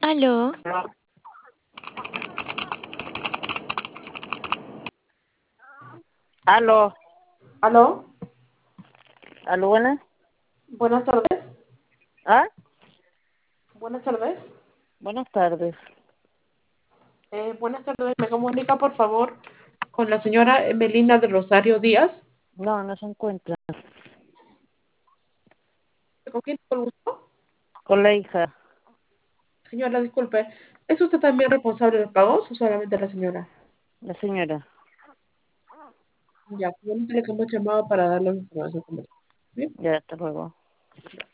Aló, Aló, aló, aló, buenas. buenas tardes. Ah, Buenas tardes. buenas tardes. Buenas tardes. Me comunica, por favor, con la señora Emelina de Rosario Díaz. No, no se encuentra. ¿Con quién tengo el gusto? Con la hija, Señora, disculpe. ¿Es usted también responsable de pagos o solamente la señora? la señora. Ya, yo le hemos llamado para darle información completa. Bien. Ya, hasta luego.